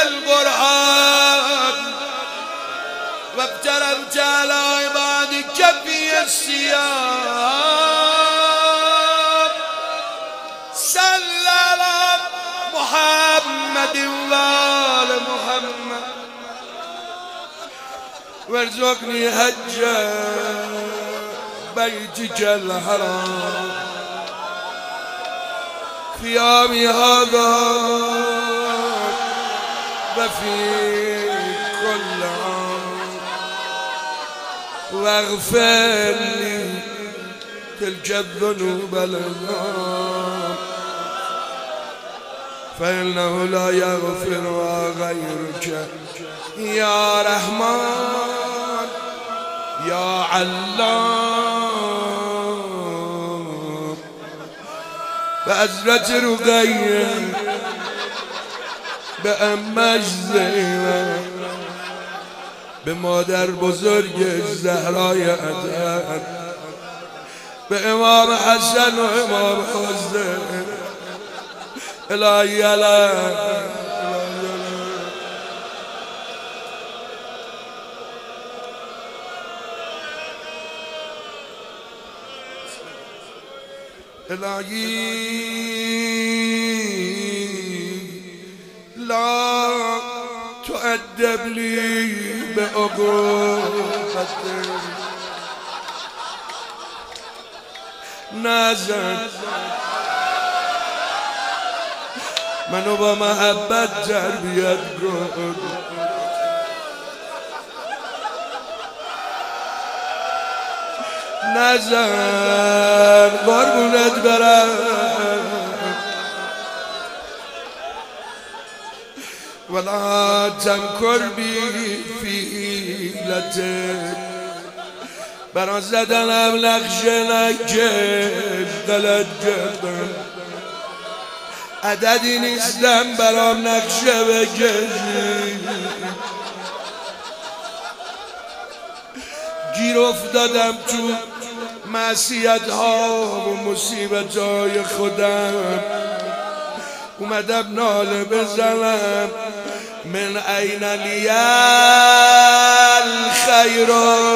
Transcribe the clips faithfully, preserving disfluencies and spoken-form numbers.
القرآن وابترمت على عبادك في الصيام صل على محمد وآل محمد وارزقني حج بيتك الحرام في يومي هذا وفي كل عام واغفر لي تلك الذنوب العظام فإنه لا يغفرها غيرك يا رحمن يا علام. بحضرت رقیه به امش زینب به مادر بزرگ زهرای عدن به امام حسن و امام حسین الهی علیه الهی لا تؤدب لي بعقوبتك نازل منو با محبت تربیت کن نزن قربونت برم ولا تمکر بی فیلتک برا زدنم نقشه نکش غلط کردم عددی نیستم برام نقشه بکشی گیر افتادم تو معصیت ها و مصیبت های خودم اومدم ناله بزنم من این لی الخیر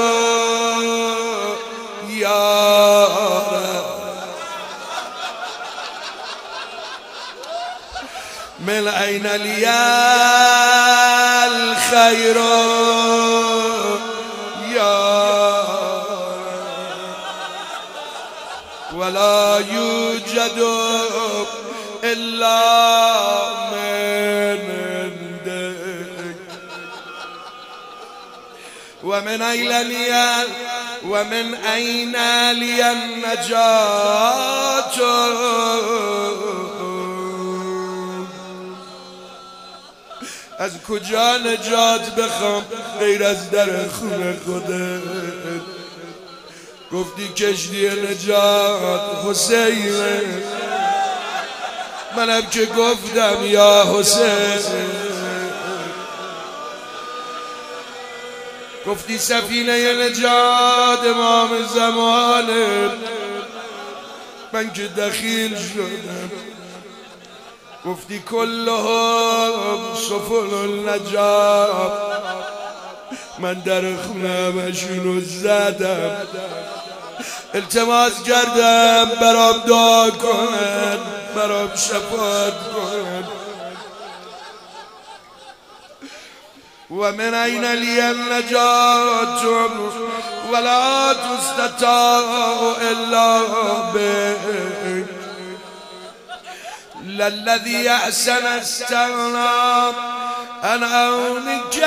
یا رب من این لی الخیر ولا يوجد إلا من عندك ومن أين لي ومن أين لي النجاة از کجا نجات بخوام غیر از در خونه خودت گفتی کشتی نجات حسین منم که گفتم یا حسین گفتی سفینه نجات امام زمانه من که دخیل شدم گفتی کلهم سفن النجات من در خونه‌مشونو زدم التماس کردم برام دعا کن برام شفاعت کن و من این لی النجات ولا تستطاع الا بك للذي احسن استغنى عن عونك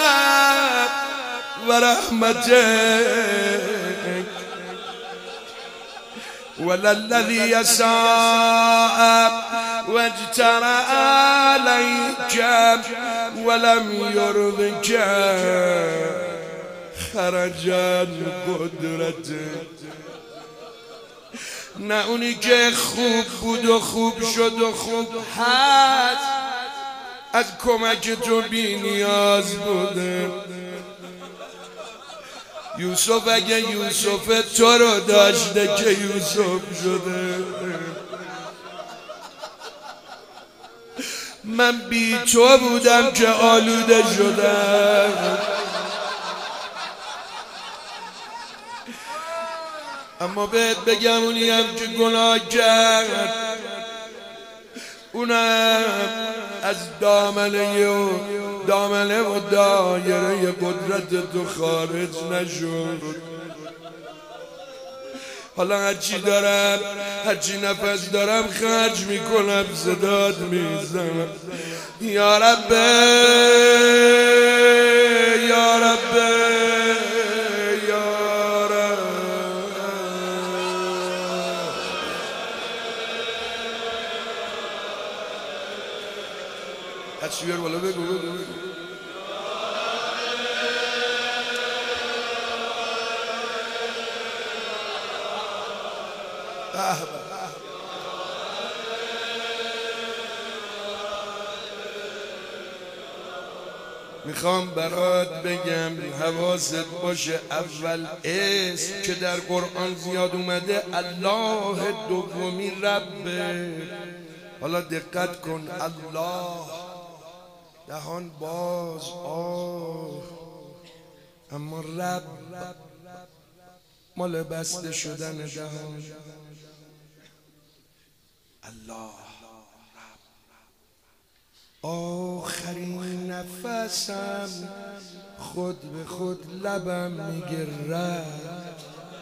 ورحمتك وللذي يساء واجترأ عليك ولم يرضك خرج عن قدرتك نه اونی که خوب بود و خوب شد و خوب هست از کمک تو بی نیاز بوده یوسف اگه یوسف تو رو داشته که یوسف شده من بی تو بودم که آلوده شدم، اما بهت بگم اونی هم که گناه کرد اونم از دامنه و دامنه و دایره قدرت تو خارج نشد. حالا هرچی دارم هرچی نفس دارم خرج میکنم، صدات میزنم یا رب یا رب یا رب. هرچی بیار بالا بگو بگو بگو. میخوام برات بگم حواست باشه، اول اسم که در قرآن زیاد اومده الله، دومی ربه. حالا دقت کن، الله دهان باز آه، اما رب مال بسته شدن دهان. الله آخرین نفسم خود به خود لبم میگه رب.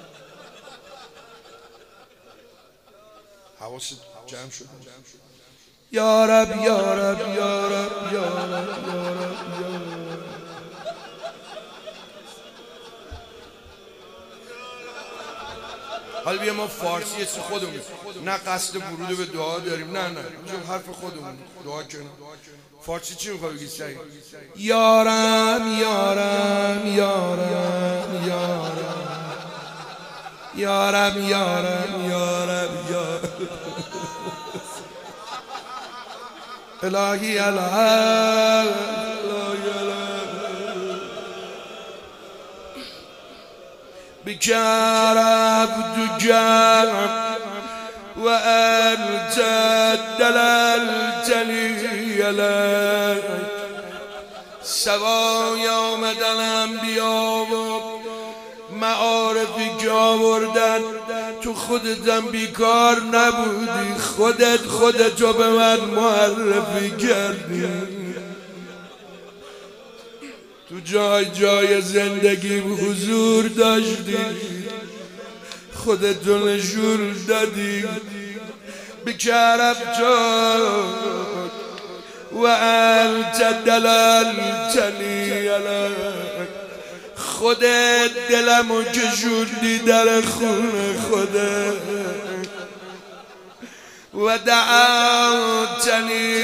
حواست جمع شد یا رب یا رب یا رب یا رب یا رب یا رب. حالا بیا ما فارسی اسم خودمون، نه قصد ورود به دعا داریم، نه نه چون حرف خودمون دعا کنیم. فارسی چی میخوای بگی سعی؟ یارم یارم یارم یارم یارم یارم یارم یارم الهی الهی بك عبدك وأنت دللتني عليك. سوای آمدن انبیا و معارفی که آوردن، تو خودتم بیکار نبودی، خودت خودتو به من معرفی کردی. تو جای جای زندگی حضور داشتی، خودتو نشون دادی. بکرب تو و انت دللتنی علیک. خودت دلمو کشوندی در خون خودت و دعوتنی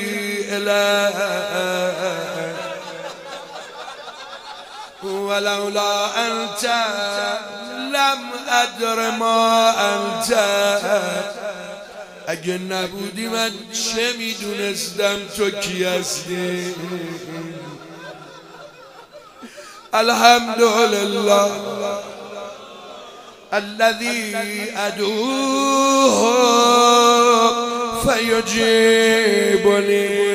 الیک ولولا انت لم ادر ما انت. اگه نبودی من چه میدونستم تو کی هستی. الحمدلله الذي ادعوه فيجيبني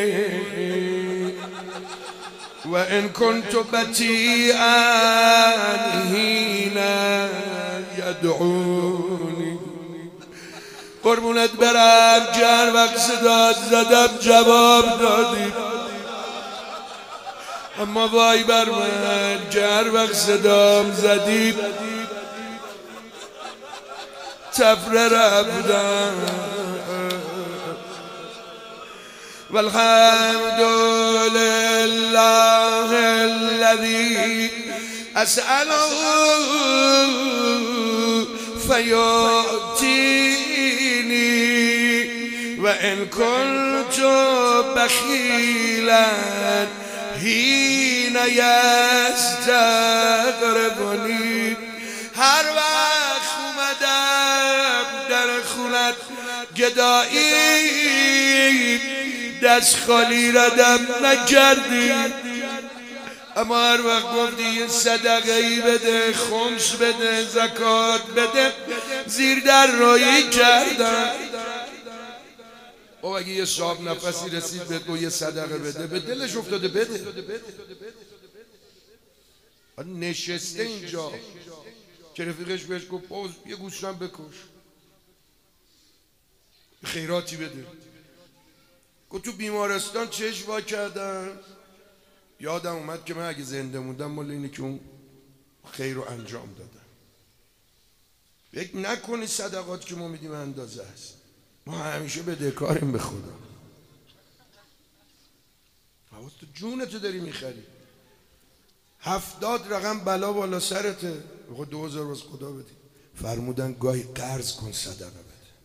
وإن كنت بطيئا حين يدعوني. قربونت برم جر وقت صدات زدم جواب دادی، اما وای بر من جر وقت صدام زدی تفره رفتم. والحمد لله الذي أسأله فيؤتيني وإن كنت بخيلا حين يستغربني. هر وقت اومدم در خونت گدایی، دست خالی ردم نکردی، اما هر وقت گفتی یه صدقه ای بده، خمس بده، زکات بده، زیر در رایی کردم. او اگه یه صاحب نفسی رسید به تو یه صدقه بده، به دلش افتاده بده. نشسته اینجا که رفیقش بهش گفت باز یه گوسفند بکش، خیراتی بده. گفت تو بیمارستان چشم وا کردن، یادم اومد که من اگه زنده موندم مال اینه که اون خیر رو انجام دادم. فکر نکنی صدقات که ما میدیم اندازه است. ما همیشه بدهکاریم به خدا. حواس تو جونتو داری میخری. هفتاد رقم بلا بالا سرته، بخواد دو هزار باز خدا بدی. فرمودن گاهی قرض کن صدقه بده.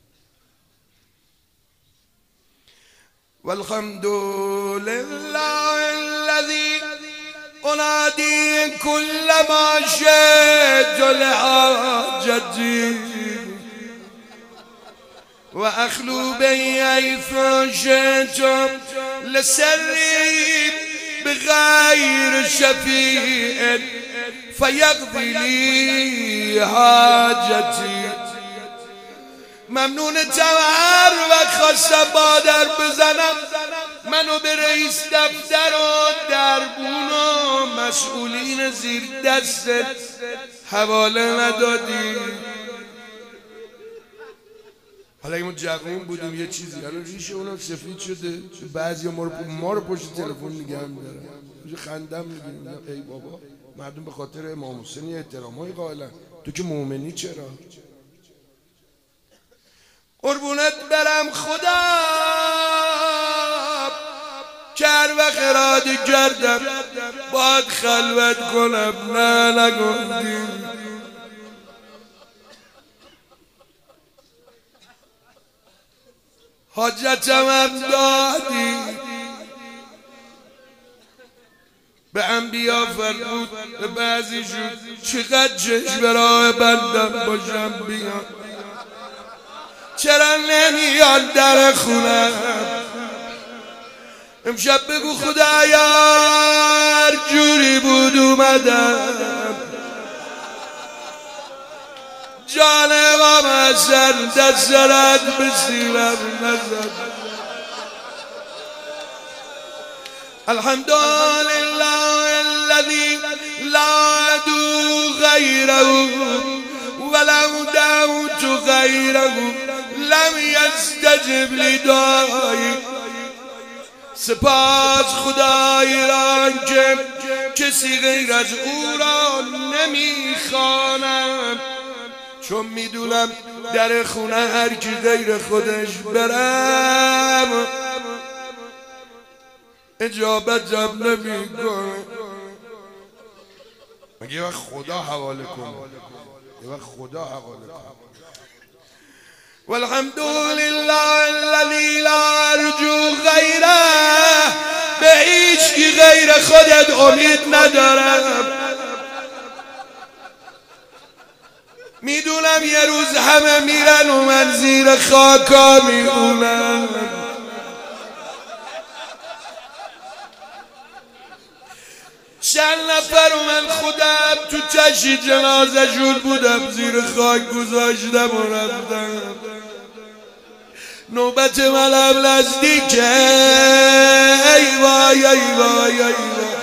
والحمد لله الذي انادي كل ما شئت لحاجتي واخلو بي حيث شئت لسري بغير شفيع فيقضي لي حاجتي. ممنون هر وقت خواستم بادر بزنم منو به رئیس دفتر و دربون و مسئولین زیر دستت حواله ندادی. حالا اگه ما جوون بودیم یه چیزی، حالا ریشه اونم سفید شده، بعضی ما رو ما رو پشت تلفن نگه می‌دارن، خندم میگیریم ای بابا مردم به خاطر امام حسین احترامای قائلن، تو که مؤمنی چرا؟ قربونت برم خدا که هر وقت اراده کردم باید خلوت کنم، نه نگفتی. حاجتم هم دادی، به انبیا فرمود به بعضی شد چقدر چشم به راه بندم باشم بیان، چرا نمیان در خونم؟ امشب بگو خدایا هر جوری بود اومدم، جان امام حسن دست رد به سیرم نزد. الحمد لله الذي لا ادعو غيره ولو دعوت غيره لم يستجب لدعایی. سپاس خدای را که کسی غیر از او را نمیخوانم، چون میدونم در خونه هر کی غیر خودش برم اجابتم نمیکنه. مگه یه وقت خدا حواله کنه، یه وقت خدا حواله کنه. والحمد لله الذي لا ارجو غیره، به هیچ کی غیر خودت امید ندارم. میدونم یه روز همه میرن و من زیر خاکا میمونم. چند نفر و من خودم تو چشی جنازه شون بودم، زیر خاک گذاشتم و رفتم. نوبت منم نزدیکه، ای وای ای وای ای وای.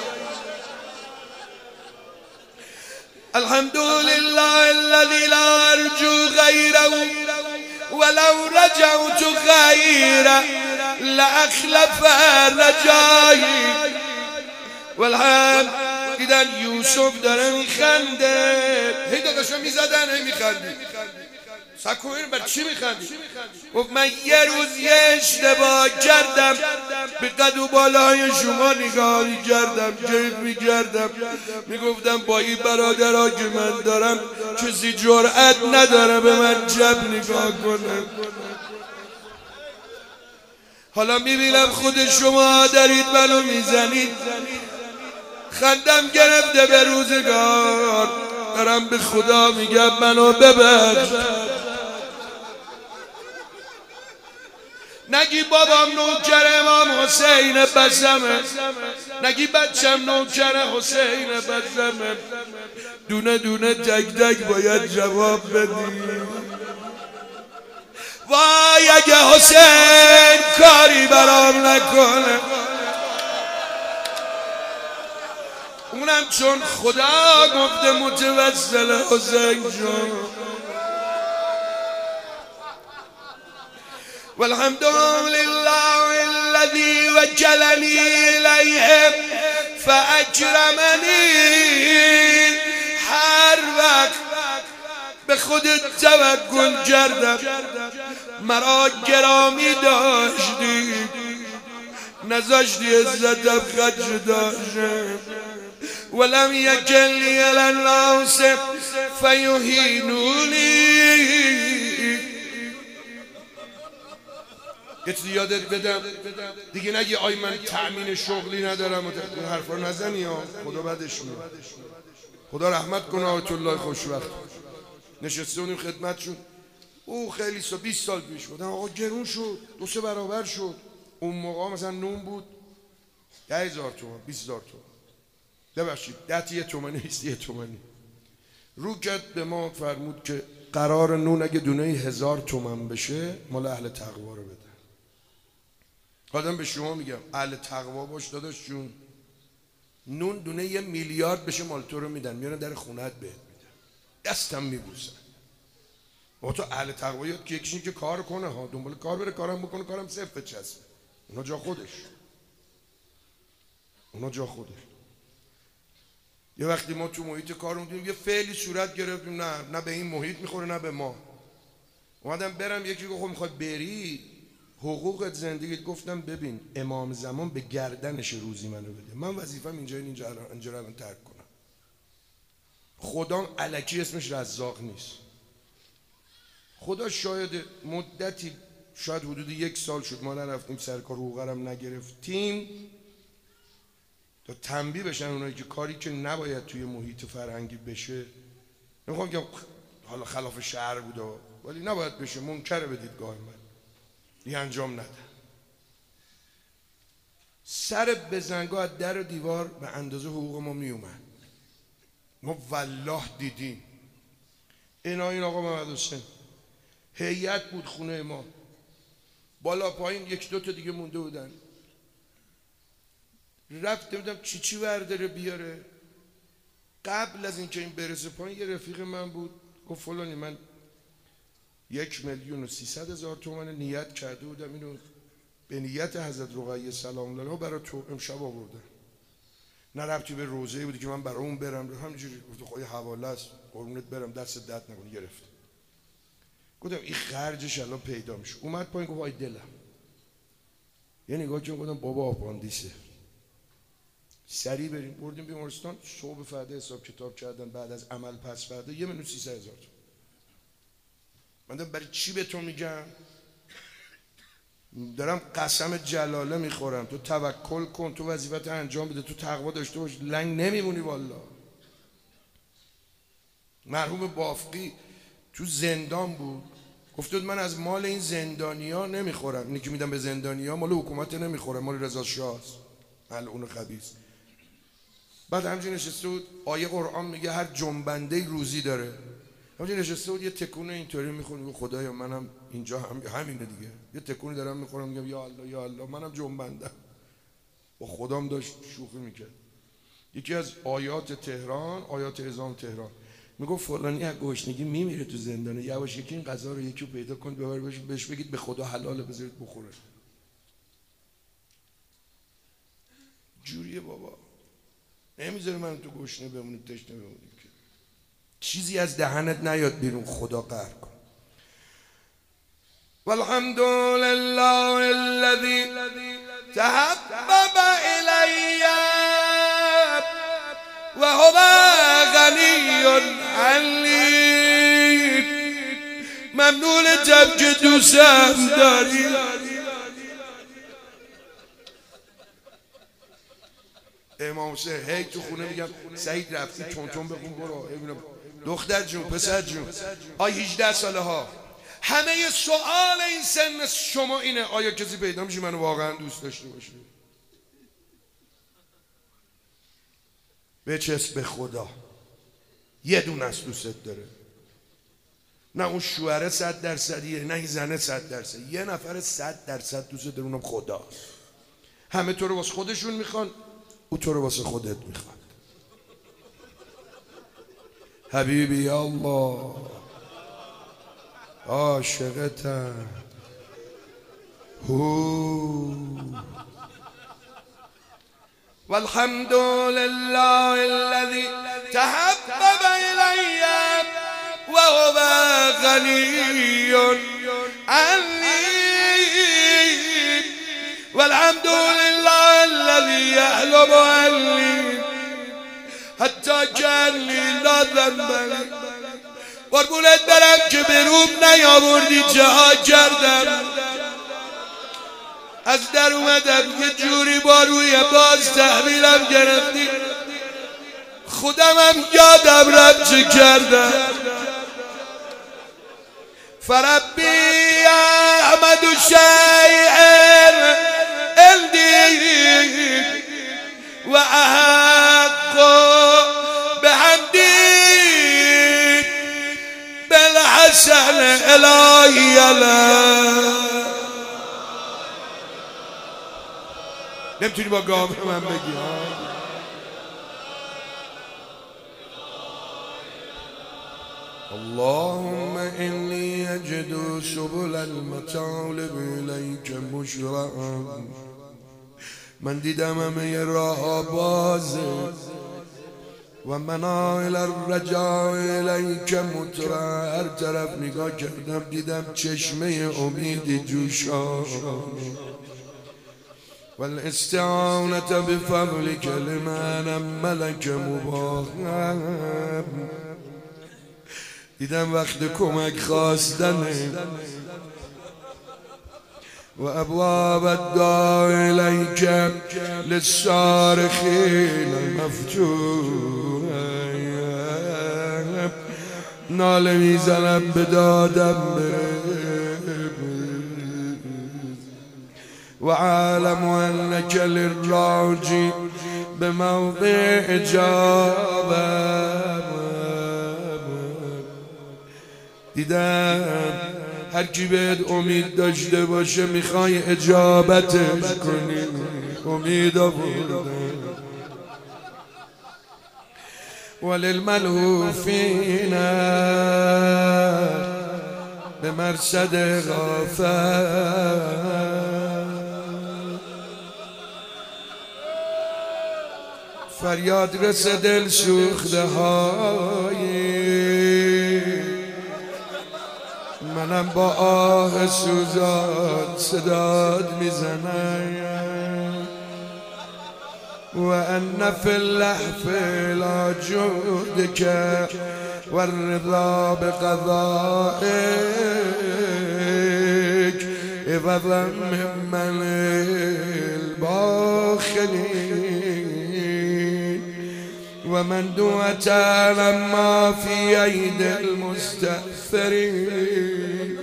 الحمد لله الذي لا ارجو غيره ولو رجعت غيره لاخلف رجایی. والحمد دیدن یوسف داره میخنده، هی داداشو میزدن هی میخندی. سکوین بر چی میخندی؟ گفت من یه روز یه اشتباه کردم، به قد و بالای شما نگاه میکردم، کیف میکردم، میگفتم با این برادرها که من دارم کسی جرأت نداره به من جب نگاه کنه. حالا میبینم خود شما دارید منو میزنید، خندم گرفته به روزگار، دارم به خدا میگم منو ببخش. نگی بابام نوکر امام حسین بزمه، نگی بچم نوکر حسین بزمه، دونه دونه تک تک باید جواب بدی. وای اگه حسین کاری برام نکنه، اونم چون خدا گفته متوسل حسین جون. والحمد لله الذي وكلني إليه فأكرمني. هر وقت به خودت توکل کردم مرا گرامی داشتی، نذاشتی عزتم خدش داشته. ولم یکلنی الی الناس فیهینونی. یه چیزی یادت بدم دیگه نگی آی من تأمین شغلی ندارم، این حرفا نزنی ها، خدا بدش میاد. خدا رحمت کنه آیت الله خوشوقت. نشسته بودیم خدمتشون، او خیلی سال بیست سال پیش بودن، آقا گرون شد، دو سه برابر شد. اون موقع مثلا نون بود ده هزار تومان، بیست هزار تومان، ببخشید ده یه تومانی نیست، یه تومانی. رو کرد به ما فرمود که قرار نون اگه دونه هزار تومن بشه مال اهل تقوا رو بده. آدم به شما میگم اهل تقوا باش داداش جون، نون دونه یه میلیارد بشه مال تو رو میدن، میارن در خونت بهت میدن، دستم میبوسن. با تو اهل تقواییت که یکیشون که کار کنه ها، دنبال کار بره، کارم بکنه، کارم صفر چسبه، اونا جا خودش، اونا جا خودش. یه وقتی ما تو محیط کار بودیم یه فعلی صورت گرفتیم، نه نه به این محیط میخوره نه به ما. اومدم برم یکی گفت خب میخواد بری حقوقت زندگیت، گفتم ببین امام زمان به گردنش روزی منو بده، من وظیفم اینجا اینجا اینجا رو الان ترک کنم. خدام الکی اسمش رزاق نیست. خدا شاید مدتی، شاید حدود یک سال شد ما نرفتیم سر کار، حقوقم نگرفتیم تا تنبیه بشن اونایی که کاری که نباید توی محیط فرهنگی بشه، نمیخوام که حالا خلاف شهر بوده ولی نباید بشه، منکره به دیدگاه من، دیگه انجام نده. سر بزنگاه از در و دیوار به اندازه حقوق ما میومد. ما والله دیدیم اینا. این آقا محمد حسین هیئت بود خونه ما، بالا پایین یک دو تا دیگه مونده بودن. رفت نمیدونم چی چی برداره بیاره. قبل از اینکه این برسه پایین یه رفیق من بود گفت فلانی من یک میلیون و سیصد هزار تومان نیت کرده بودم اینو به نیت حضرت رقیه سلام الله برای تو امشب آوردم. نه ربطی به روزه بودی که من برای اون برم، همینجوری گفت خواهی حواله است قربونت برم دست درد نکنه. گرفت. گفتم این خرجش الان پیدا میشه. اومد پایین گفت وای دلم. یه نگاه کردم گفتم بابا آپاندیسه. سریع بریم بردیم بیمارستان. صبح فردا حساب کتاب کردن بعد از عمل پس فردا یه میلیون سیصد هزار تومان. من دارم برای چی به تو میگم؟ دارم قسم جلاله میخورم تو توکل کن، تو وظیفت انجام بده، تو تقوا داشته باش، لنگ نمیمونی والله. مرحوم بافقی تو زندان بود، گفته من از مال این زندانیا نمیخورم، اینی که میدم به زندانیا مال حکومت نمیخورم، مال رضا شاه است ملعون خبیث. بعد همچنین نشسته بود آیه قرآن میگه هر جنبنده روزی داره. همچنین نشسته بود یه تکونه اینطوری میخونه خدایا منم اینجا هم همینه دیگه، یه تکونی دارم میخورم میگم یا الله یا الله منم جنبندم. با خدام داشت شوخی میکرد. یکی از آیات تهران، آیات اعظام تهران میگفت فلانی از گشنگی میمیره تو زندانه، یواش یکی این غذا رو یکی رو پیدا کن ببر بهش بگید به خدا حلاله بذارید بخوره. جوریه بابا، نمیذاره من تو گشنه بمونیم تشنه بمونیم که چیزی از دهنت نیاد بیرون، خدا قهر کن. والحمد لله الذي تحبب الی و هو غنی حلیم. ممنونتم که دوستم داری. امام حسین هی تو خونه میگم سعید رفتی تون تون بخون برو. دختر جون پسر جون آی هجده ساله ها همه سوال این سن شما اینه آیا کسی پیدا میشه منو واقعا دوست داشته باشه؟ بچسب به خدا، یه دونه از دوست داره. نه اون شوهره صد درصدیه، نه این زنه صد درصد. یه نفر صد درصد دوست داره، اونم خداست. همه تو رو واسه خودشون میخوان، او تو رو واسه خودت میخواد. حبیبی یا الله عاشقتم. هو والحمد لله الذي تحبب إلي وهو غني عني، والحمد لله الذي يحلم عني حتى كأني لا ذنب لي. قربونت برم که بروم نیاوردی جهاد کردم، از در اومدم یه جوری با روی باز تحویلم گرفتی، خودم هم یادم رفت چه کردم. فربی احمد شیء عندي و احق بحمدی بالحسن الهی له. نمیتونی با گام من بگی اللهم إني أجد سبل المطالب إليك مشرعا. من دیدم همه راه بازه و منائل الرجاء الیک مطرع. هر طرف نگاه کردم دیدم چشمه امید جوشان. والاستعانة بفضلك لمن ملك مباهم. دیدم وقت کمک خواستنه و ابواب الدعاء الیک للصارخین مفتوح. ناله میزنم به دادم و عالم انک للراجی به موضع اجابه. دیدم هر کی بهت امید داشته باشه میخوای اجابتش کنی. امید آوردم وللملهوفین به مرصد غافل. فریاد رسه دل سوخته های منم با آه سوزاد صداد میزنم. و ان فی اللحف لا جودک و الرضا بقضائک عوضا ممن الباخلین و من دوت لما فی عید المستأثرین.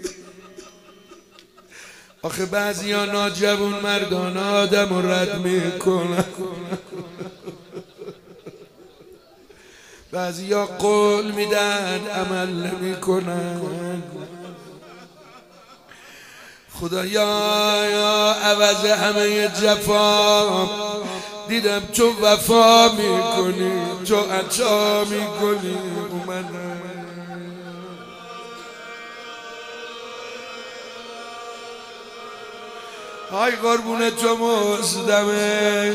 آخه بعضی ها ناجوون مردان آدم رو رد میکنن، بعضی ها قول میدن عمل نمیکنن. خدایا یا عوض همه جفا دیدم تو وفا میکنی، تو عطا میکنی. اومدم های قربون تو مزدمه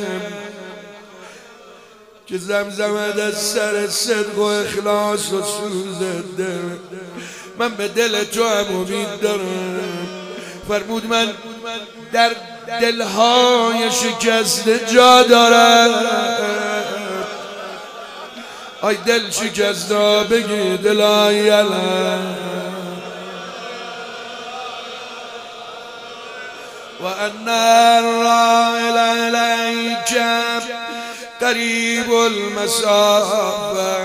که زمزمت از سر صدق و اخلاص و سوزت دل. من به دل تو هم امید دارم. فرمود من در دلهای شکسته جا دارم. آی دل شکسته بگی دلای علم. و ان الرائل الیک قریب المسافه.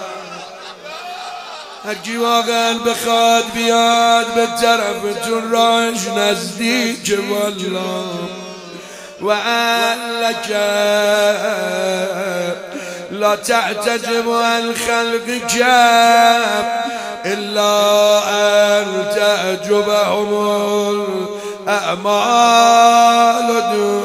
هر کی واقعا بخواد بیاد به طرفتون راهش نزدیک والله. و انک لا تعتجب عن خلقك إلا أن تعجبهم الأعمال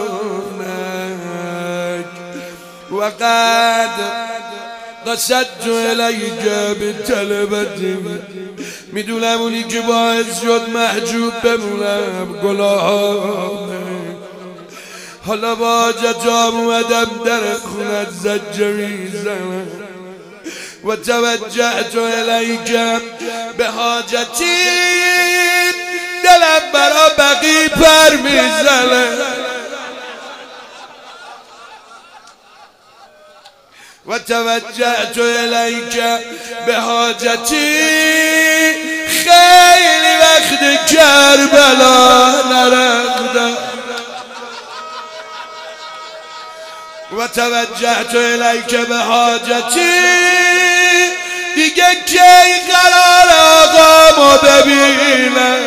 دونك وقد قصدت إليك بالتلبة میدونم اونی که باعث شد محجوب بمونم گلام حالا با حاجتام اومدم در خونت زجه میزنم و توجهت الیک به حاجتی دلم برا بقی پر میزنه و توجهت الیک به حاجتی خیلی وقت کربلا نرفتم و توجهت الیک به حاجتی دیگه کی قرار آقامو ببینم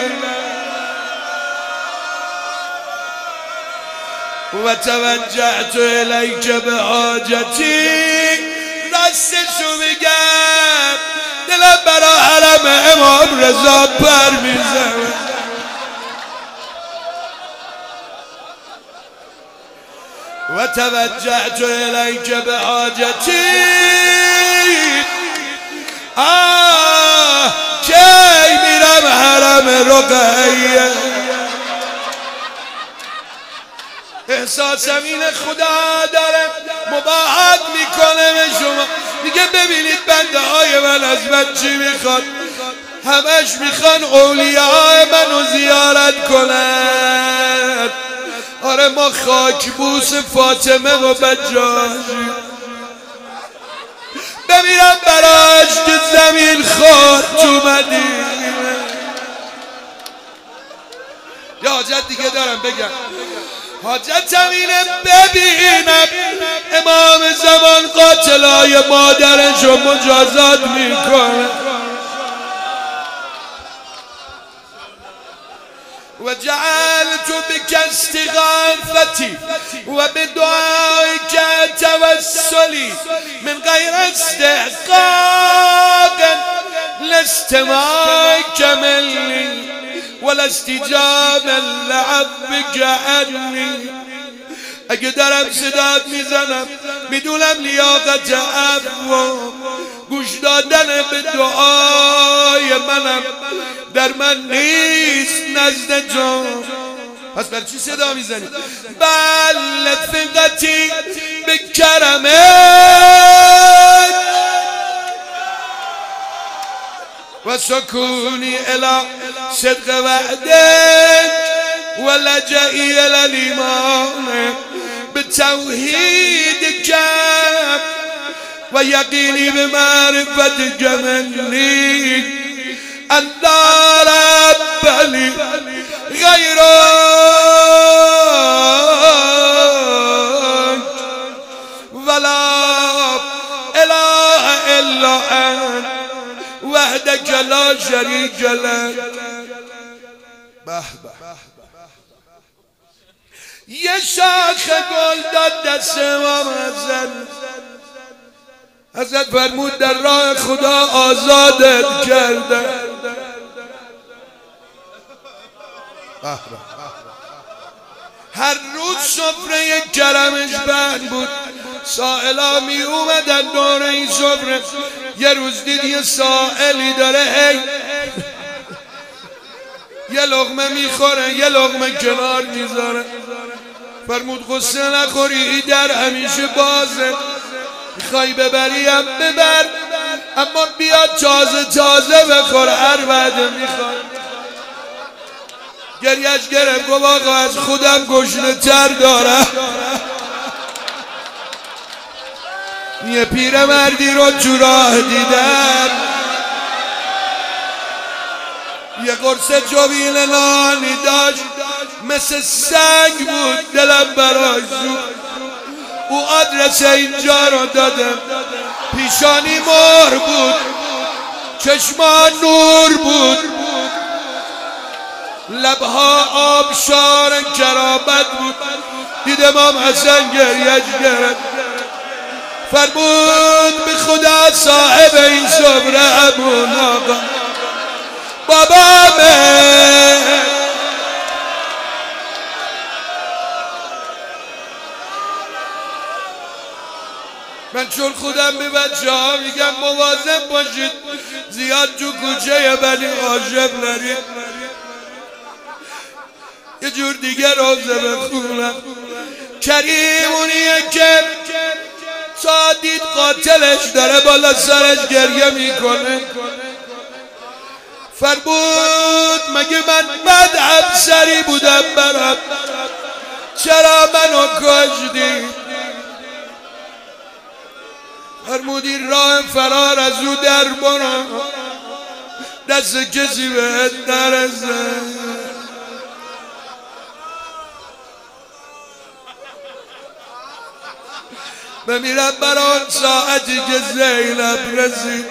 و توجهت الیک به حاجتی راستشو بگم دلم برا حرم امام رضا پر میزنه و توجهت الیک به حاجتی آه کی میرم حرم رقیه احساسم این خدا داره مباهات میکنه به شما میگه ببینید بنده های من از من چی میخواد همش میخوان اولیاء منو زیارت کنن آره ما خاکبوس فاطمه و بجاشی بمیرم براش که زمین خود تو مدینه یا حاجت دیگه دارم بگم حاجتم اینه ببینم امام زمان قاتلای مادرشو مجازات میکنه و جعلت بك استغاثتي وبدعائك توسلي من غير استحقاق لاستماعك مني ولا استجابا لعبك عني اگه دارم صدات میزنم میدونم لیاقت عفو گوش دادن به دعای منم در من نیست نزد تو پس بر چی صدا میزنی؟ بل ثقتی به کرمت و سکونی الی صدق وعدک و لجئی الی الایمان به توحید کم و یقینی به معرفت جملی الله رب لی غیرک ولا اله الا انت وحدك لا شریک لك به به یه شاخ گل داد دست امام حسن حضرت فرمود در راه خدا آزادت کرده هر روز سفره کرمش بند بود سائلا می اومدن دور این سفره یه روز دید یه سائلی داره هی یه لقمه میخوره یه لقمه کنار میذاره فرمود قصه نخوری در همیشه بازه میخوای ببریم ببر اما بیاد تازه تازه بخور هر وعده میخواد گریش گرفت گفت آقا از خودم گشنه تر دارم یه پیر مردی رو تو راه دیدم یه قرص جویل نانی داشت مثل سنگ بود دلم براش سوخت او آدرس اینجا رو دادم پیشانی مهر بود چشمان نور بود لبها آبشار کرامت بود دید امام حسن گریش گرفت فرمود به خدا صاحب این صبر همون آقا من چون خودم به بچه ها میگم مواظب باشید زیاد تو کوچه بنی هاشم نرید. یه جور دیگه روزه بخونم. کریم اونیه که تا دید قاتلش داره بالا سرش گریه میکنه، فرمود مگه من بد همسری بودم برم، چرا منو کشتی؟ فرمود این راه فرار از او در برو، دست کسی بهت نرسه. بمیرم برای آن ساعتی که زینب رسید،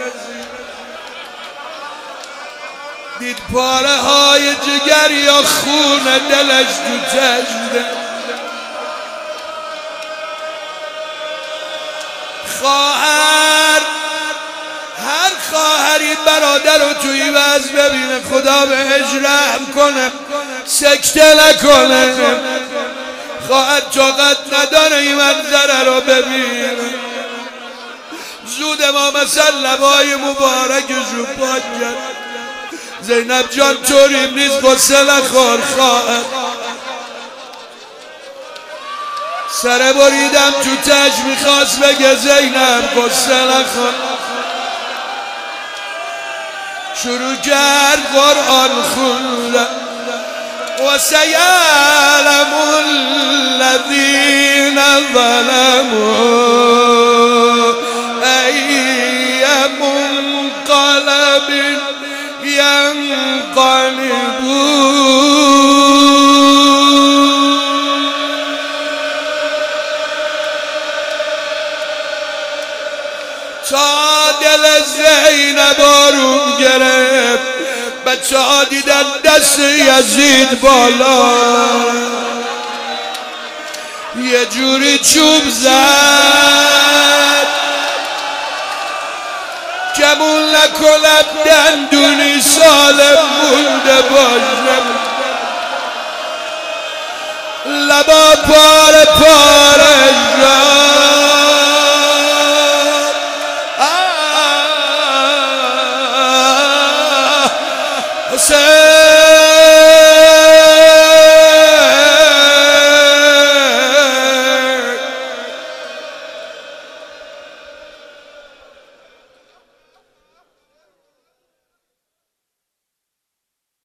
دید پاره های جگر یا خون دلش تو چشمه. خواهر، هر خواهری برادر رو توی وز ببینه خدا بهش رحم کنه، سکته نکنه. خواهر طاقت نداره این منظره رو ببینه. زود ما مثل لبای مبارکشو پاک کرد. زینب جان طوریم نیست غصه نخور خواهر. سر بریدم تو تج میخواست بگه زینب غصه نخور. شروع کرد قرآن خوندن. و سیعلم الذین ظلموا ای منقلب ینقلبون. تا دل زینب آروم گرفت، بچه ها دیدن دست یزید بالا، یه جوری چوب زد کمون نکنم دندونی سالم مونده باشم. لبا پاره پاره